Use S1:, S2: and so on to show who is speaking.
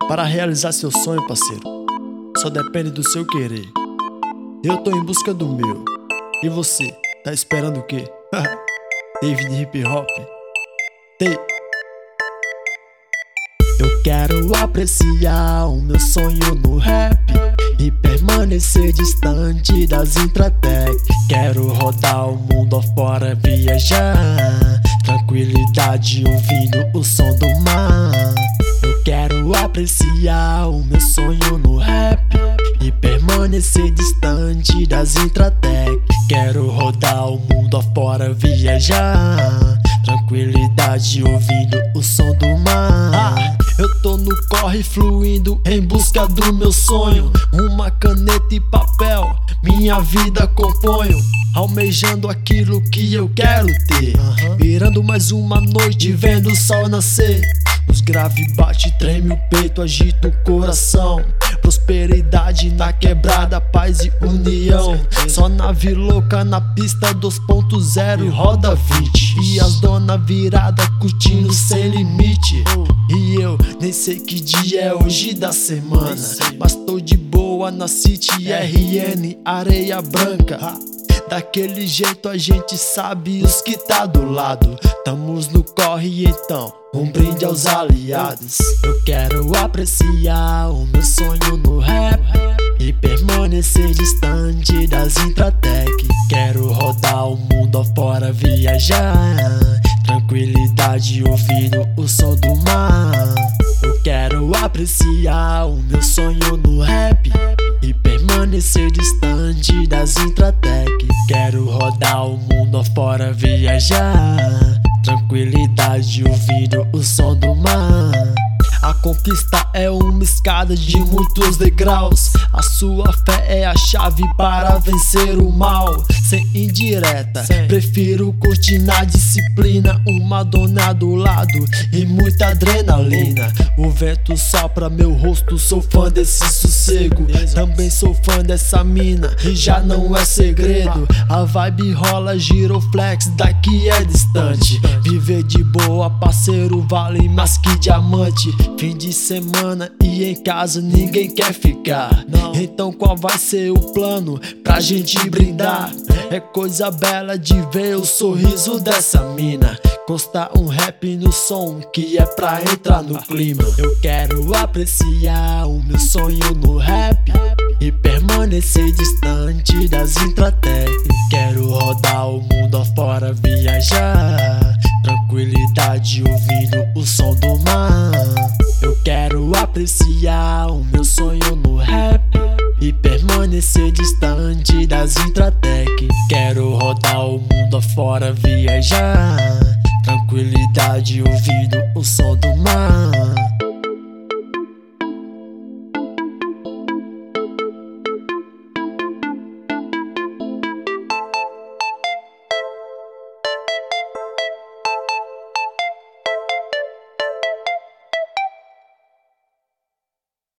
S1: Para realizar seu sonho, parceiro, só depende do seu querer. Eu tô em busca do meu. E você, tá esperando o quê? David Hip Hop. Eu quero apreciar o meu sonho no rap e permanecer distante das Intratec. Quero rodar o mundo afora, viajar, tranquilidade ouvindo o som do mar. Eu quero apreciar o meu sonho no rap e permanecer distante das Intratec. Quero rodar o mundo afora, viajar, tranquilidade ouvindo o som do mar. Eu tô no corre fluindo em busca do meu sonho. Uma caneta e papel, minha vida componho, almejando aquilo que eu quero ter. Virando mais uma noite, vendo o sol nascer. Os grave bate, treme o peito, agita o coração. Prosperidade na quebrada, paz e união. Só nave louca na pista 2.0 roda 20. E as dona virada curtindo sem limite. E eu nem sei que dia é hoje da semana, mas tô de boa na City RN, areia branca. Daquele jeito a gente sabe os que tá do lado. Tamos no corre então, um brinde aos aliados. Eu quero apreciar o meu sonho no rap e permanecer distante das Intratec. Quero rodar o mundo afora, viajar, tranquilidade ouvindo o som do mar. Eu quero apreciar o meu sonho no rap e permanecer distante das Intratec. Quero rodar o mundo afora, viajar, tranquilidade ouvindo o som do mar. A conquista é uma escada de muitos degraus. A sua fé é a chave para vencer o mal. Sem indireta, prefiro curtir na disciplina. Uma dona do lado e muita adrenalina. O vento sopra meu rosto, sou fã desse sossego. Também sou fã dessa mina e já não é segredo. A vibe rola, giroflex, daqui é distante. Viver de boa, parceiro, vale mais que diamante. Fim de semana e em casa ninguém quer ficar. Então qual vai ser o plano pra gente brindar? É coisa bela de ver o sorriso dessa mina. Constar um rap no som que é pra entrar no clima. Eu quero apreciar o meu sonho no rap e permanecer distante das Intratec. Quero rodar o mundo afora, viajar, tranquilidade ouvindo o som do mar. Eu quero apreciar o meu sonho no rap e permanecer distante das Intratec. Quero rodar o mundo afora, viajar, tranquilidade ouvindo o som do mar.